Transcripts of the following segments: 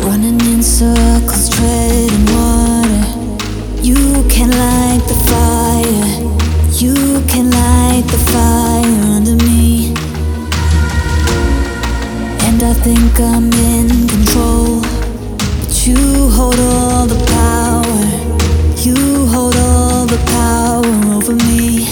Running in circles, treading water. You can light the fire. You can light the fire under me. And I think I'm in control, but you hold all the power. You hold all the power over me.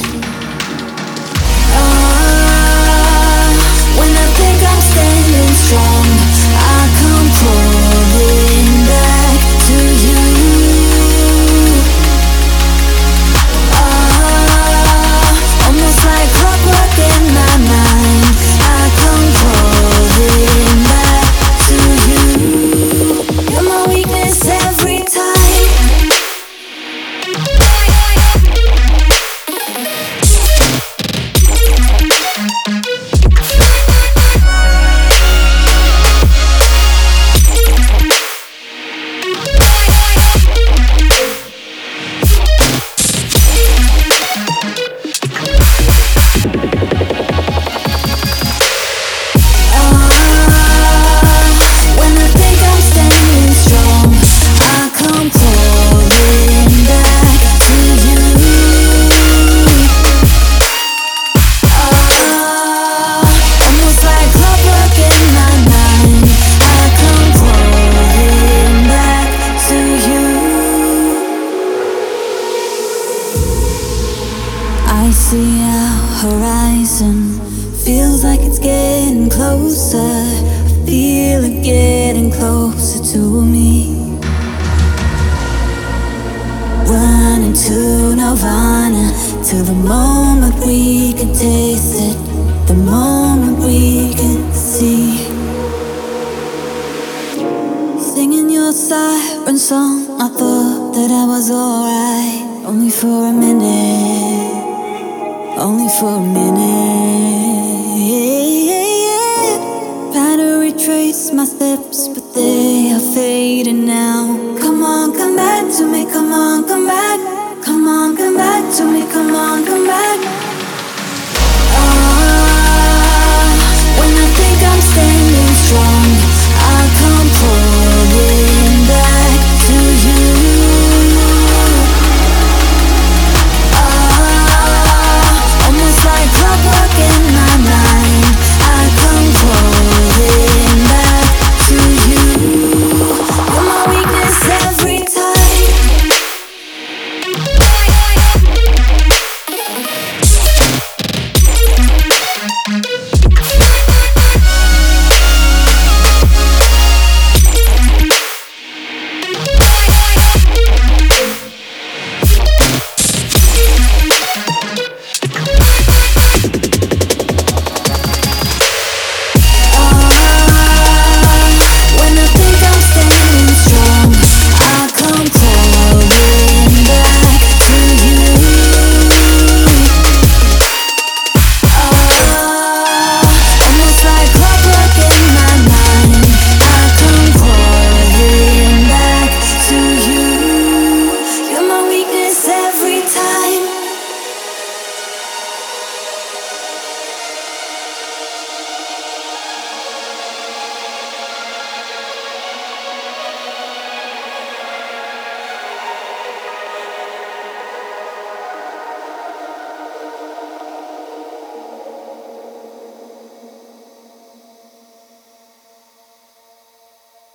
When I think I'm standing strong, I come crawling back to you. Almost like clockwork in my mind, I come crawling back to you. You're my weakness every time. I see our horizon, feels like it's getting closer. I feel it getting closer to me. Running to nirvana, till the moment we can taste it, the moment we can see. Singing your siren song, I thought that I was alright, only for a minute. Only for a minute. Try to retrace my steps, but they are fading now. Come on, come back to me. Come on, come back. Come on, come back to me. Come on, come back. When I think I'm standing strong,